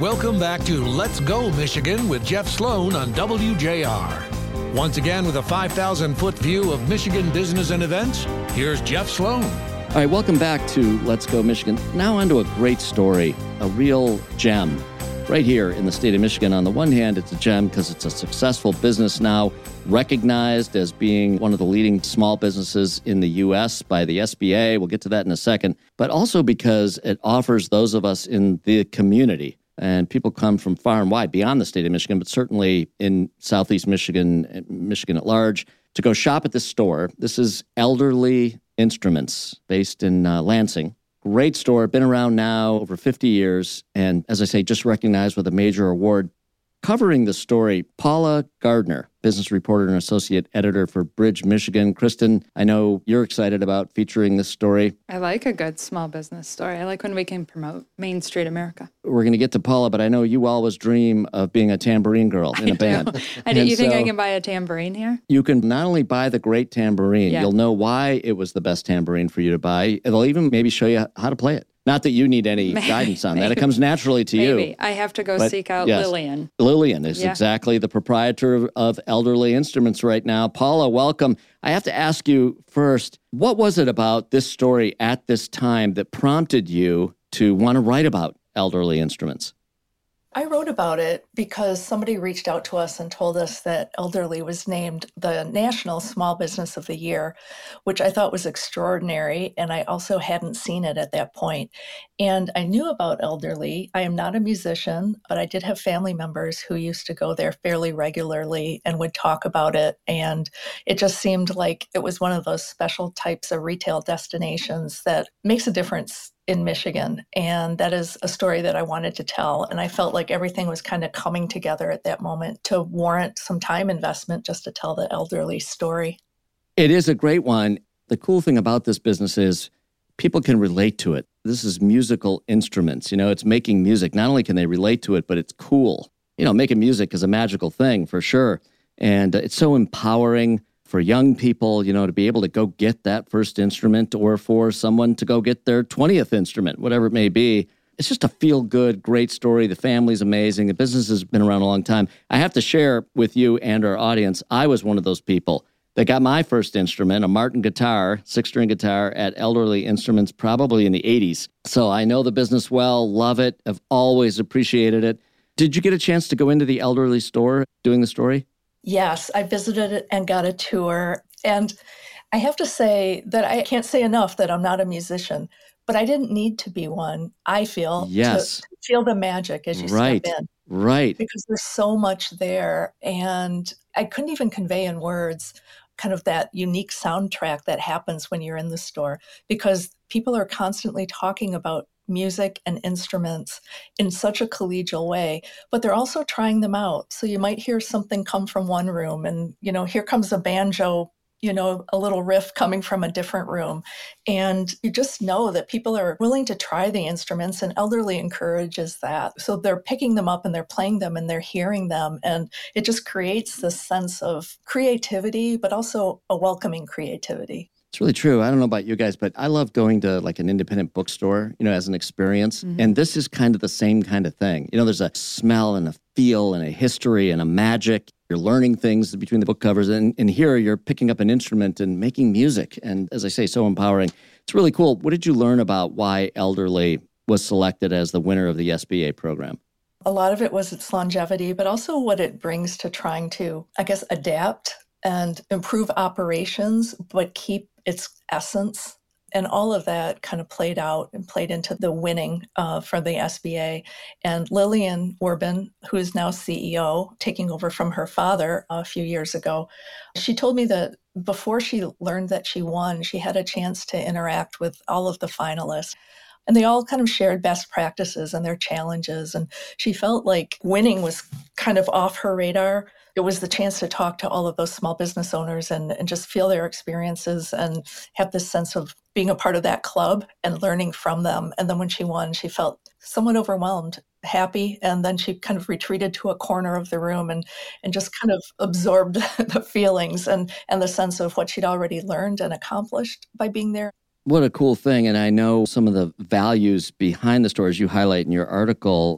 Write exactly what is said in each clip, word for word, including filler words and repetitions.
Welcome back to Let's Go Michigan with Jeff Sloan on W J R. Once again, with a five thousand foot view of Michigan business and events, here's Jeff Sloan. All right, welcome back to Let's Go Michigan. Now onto a great story, a real gem right here in the state of Michigan. On the one hand, it's a gem because it's a successful business now, recognized as being one of the leading small businesses in the U S by the S B A. We'll get to that in a second. But also because it offers those of us in the community, and people come from far and wide beyond the state of Michigan, but certainly in Southeast Michigan, Michigan at large, to go shop at this store. This is Elderly Instruments, based in uh, Lansing. Great store, been around now over fifty years, and as I say, just recognized with a major award. Covering the story, Paula Gardner, business reporter and associate editor for Bridge, Michigan. Kristen, I know you're excited about featuring this story. I like a good small business story. I like when we can promote Main Street America. We're going to get to Paula, but I know you always dream of being a tambourine girl in a band. I do. You think so I can buy a tambourine here? You can not only buy the great tambourine, Yeah. You'll know why it was the best tambourine for you to buy. It'll even maybe show you how to play it. Not that you need any Maybe, guidance on that. maybe. It comes naturally to Maybe. you. I have to go But, seek out yes. Lillian. Lillian is Yeah. exactly the proprietor of, of Elderly Instruments right now. Paula, welcome. I have to ask you first, what was it about this story at this time that prompted you to want to write about Elderly Instruments? I wrote about it because somebody reached out to us and told us that Elderly was named the National Small Business of the Year, which I thought was extraordinary, and I also hadn't seen it at that point. And I knew about Elderly. I am not a musician, but I did have family members who used to go there fairly regularly and would talk about it. And it just seemed like it was one of those special types of retail destinations that makes a difference in Michigan. And that is a story that I wanted to tell. And I felt like everything was kind of coming together at that moment to warrant some time investment just to tell the Elderly story. It is a great one. The cool thing about this business is people can relate to it. This is musical instruments. You know, it's making music. Not only can they relate to it, but it's cool. You know, making music is a magical thing for sure. And it's so empowering for young people, you know, to be able to go get that first instrument, or for someone to go get their twentieth instrument, whatever it may be. It's just a feel-good, great story. The family's amazing. The business has been around a long time. I have to share with you and our audience, I was one of those people that got my first instrument, a Martin guitar, six-string guitar, at Elderly Instruments, probably in the eighties. So I know the business well, love it, have always appreciated it. Did you get a chance to go into the Elderly store doing the story? Yes, I visited it and got a tour. And I have to say that I can't say enough that I'm not a musician, but I didn't need to be one, I feel, Yes. to, to feel the magic as you Right. step in. Right. Because there's so much there. And I couldn't even convey in words kind of that unique soundtrack that happens when you're in the store, because people are constantly talking about music and instruments in such a collegial way, but they're also trying them out. So you might hear something come from one room and, you know, here comes a banjo, you know, a little riff coming from a different room. And you just know that people are willing to try the instruments, and Elderly encourages that. So they're picking them up and they're playing them and they're hearing them. And it just creates this sense of creativity, but also a welcoming creativity. It's really true. I don't know about you guys, but I love going to like an independent bookstore, you know, as an experience. Mm-hmm. And this is kind of the same kind of thing. You know, there's a smell and a feel and a history and a magic. You're learning things between the book covers. And, and here you're picking up an instrument and making music. And as I say, so empowering. It's really cool. What did you learn about why Elderly was selected as the winner of the S B A program? A lot of it was its longevity, but also what it brings to trying to, I guess, adapt and improve operations, but keep its essence. And all of that kind of played out and played into the winning uh, for the S B A. And Lillian Orban, who is now C E O, taking over from her father a few years ago, she told me that before she learned that she won, she had a chance to interact with all of the finalists. And they all kind of shared best practices and their challenges. And she felt like winning was kind of off her radar. It was the chance to talk to all of those small business owners and, and just feel their experiences and have this sense of being a part of that club and learning from them. And then when she won, she felt somewhat overwhelmed, happy. And then she kind of retreated to a corner of the room and, and just kind of absorbed the feelings and, and the sense of what she'd already learned and accomplished by being there. What a cool thing. And I know some of the values behind the stories you highlight in your article.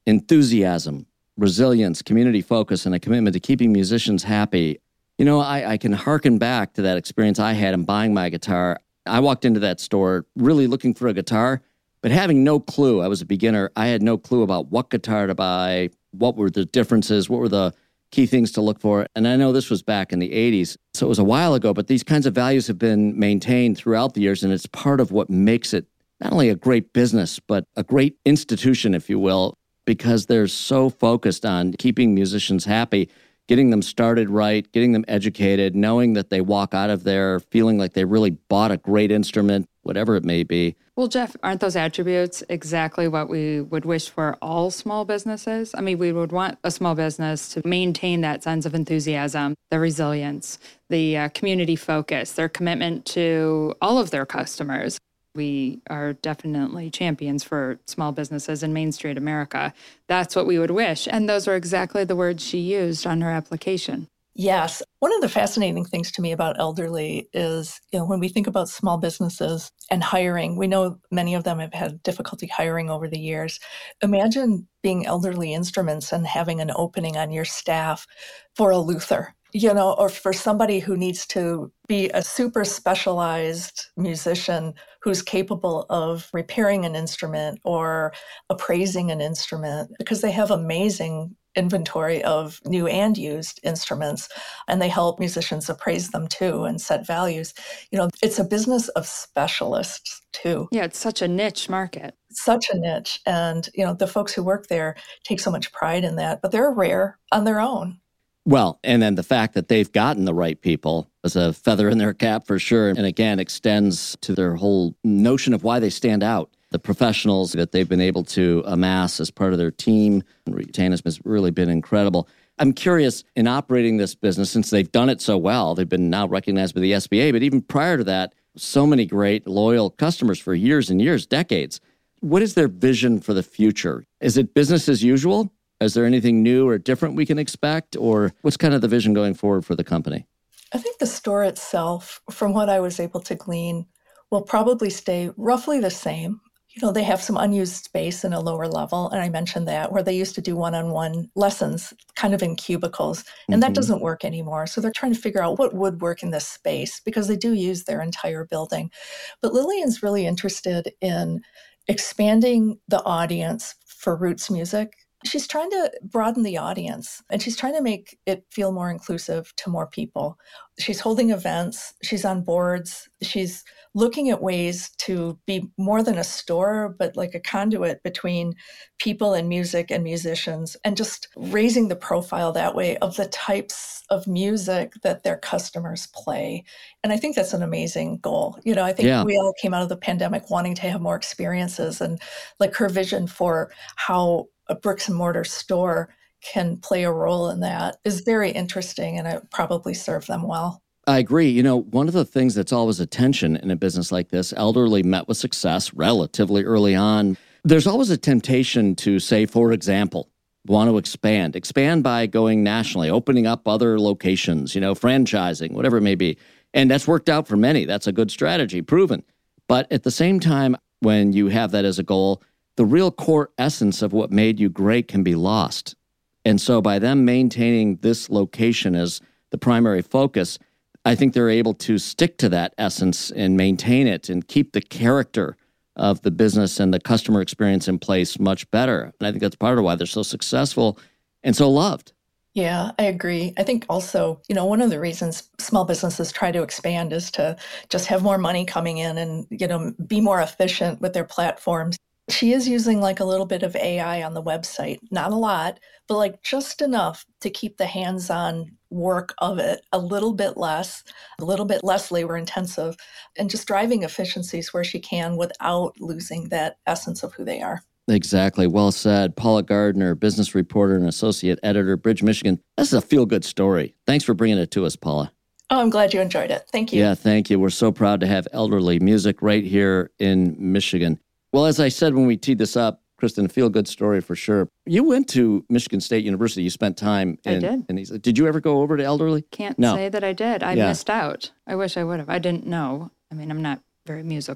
enthusiasm, resilience, community focus, and a commitment to keeping musicians happy. You know, I, I can hearken back to that experience I had in buying my guitar. I walked into that store really looking for a guitar, but having no clue. I was a beginner. I had no clue about what guitar to buy, what were the differences, what were the key things to look for. And I know this was back in the eighties, so it was a while ago, but these kinds of values have been maintained throughout the years, and it's part of what makes it not only a great business, but a great institution, if you will, because they're so focused on keeping musicians happy, getting them started right, getting them educated, knowing that they walk out of there feeling like they really bought a great instrument, whatever it may be. Well, Jeff, aren't those attributes exactly what we would wish for all small businesses? I mean, we would want a small business to maintain that sense of enthusiasm, the resilience, the uh, community focus, their commitment to all of their customers. We are definitely champions for small businesses in Main Street America. That's what we would wish. And those are exactly the words she used on her application. Yes. One of the fascinating things to me about Elderly is, you know, when we think about small businesses and hiring, we know many of them have had difficulty hiring over the years. Imagine being Elderly Instruments and having an opening on your staff for a luthier, you know, or for somebody who needs to be a super specialized musician who's capable of repairing an instrument or appraising an instrument, because they have amazing inventory of new and used instruments, and they help musicians appraise them too and set values. You know, it's a business of specialists too. Yeah, it's such a niche market. Such a niche. And, you know, the folks who work there take so much pride in that, but they're rare on their own. Well, and then the fact that they've gotten the right people is a feather in their cap for sure. And again, extends to their whole notion of why they stand out. The professionals that they've been able to amass as part of their team and retain has really been incredible. I'm curious, in operating this business, since they've done it so well, they've been now recognized by the S B A, but even prior to that, so many great, loyal customers for years and years, decades. What is their vision for the future? Is it business as usual? Is there anything new or different we can expect? Or what's kind of the vision going forward for the company? I think the store itself, from what I was able to glean, will probably stay roughly the same. You know, they have some unused space in a lower level, and I mentioned that, where they used to do one-on-one lessons kind of in cubicles, and mm-hmm. that doesn't work anymore. So they're trying to figure out what would work in this space, because they do use their entire building. But Lillian's really interested in expanding the audience for roots music. She's trying to broaden the audience, and she's trying to make it feel more inclusive to more people. She's holding events, she's on boards, she's looking at ways to be more than a store, but like a conduit between people and music and musicians, and just raising the profile that way of the types of music that their customers play. And I think that's an amazing goal. You know, I think yeah. we all came out of the pandemic wanting to have more experiences, and like her vision for how a bricks and mortar store can play a role in that is very interesting, and it probably serve them well. I agree. You know, one of the things that's always a tension in a business like this, Elderly met with success relatively early on. There's always a temptation to say, for example, want to expand, expand by going nationally, opening up other locations, you know, franchising, whatever it may be. And that's worked out for many. That's a good strategy, proven. But at the same time, when you have that as a goal, the real core essence of what made you great can be lost. And so by them maintaining this location as the primary focus, I think they're able to stick to that essence and maintain it and keep the character of the business and the customer experience in place much better. And I think that's part of why they're so successful and so loved. Yeah, I agree. I think also, you know, one of the reasons small businesses try to expand is to just have more money coming in and, you know, be more efficient with their platforms. She is using like a little bit of A I on the website, not a lot, but like just enough to keep the hands-on work of it a little bit less, a little bit less labor intensive, and just driving efficiencies where she can without losing that essence of who they are. Exactly. Well said. Paula Gardner, business reporter and associate editor, Bridge, Michigan. This is a feel-good story. Thanks for bringing it to us, Paula. Oh, I'm glad you enjoyed it. Thank you. Yeah, thank you. We're so proud to have Elderly music right here in Michigan. Well, as I said when we teed this up, Kristen, a feel-good story for sure. You went to Michigan State University. You spent time in... I did. And he, did you ever go over to Elderly? Can't no. say that I did. I yeah. missed out. I wish I would have. I didn't know. I mean, I'm not very musical.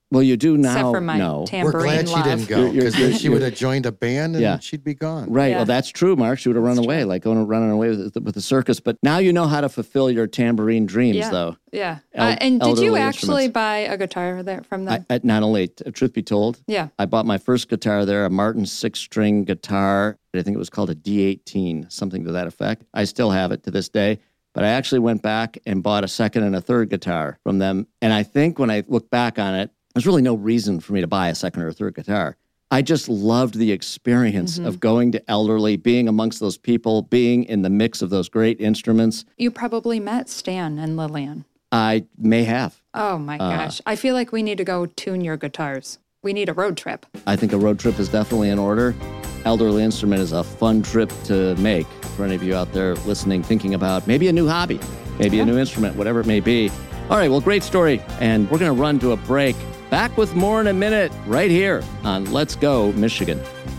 Well, you do now. Except for my no. tambourine We're glad love. she didn't go, You're- you're- because you're- she would have joined a band and Yeah. she'd be gone. Right. Yeah. Well, that's true, Mark. She would have run That's away, true. like going running away with the, with the circus. But now you know how to fulfill your tambourine dreams, Yeah. though. Yeah. El- uh, and did you elderly actually instruments. buy a guitar there from them? I, I, not only, t- truth be told, yeah. I bought my first guitar there, a Martin six-string guitar. I think it was called a D eighteen, something to that effect. I still have it to this day. But I actually went back and bought a second and a third guitar from them. And I think when I look back on it, there's really no reason for me to buy a second or a third guitar. I just loved the experience Mm-hmm. of going to Elderly, being amongst those people, being in the mix of those great instruments. You probably met Stan and Lillian. I may have. Oh my Uh, gosh. I feel like we need to go tune your guitars. We need a road trip. I think a road trip is definitely in order. Elderly Instrument is a fun trip to make for any of you out there listening, thinking about maybe a new hobby, maybe a new instrument, whatever it may be. All right, well, great story. And we're going to run to a break. Back with more in a minute right here on Let's Go Michigan.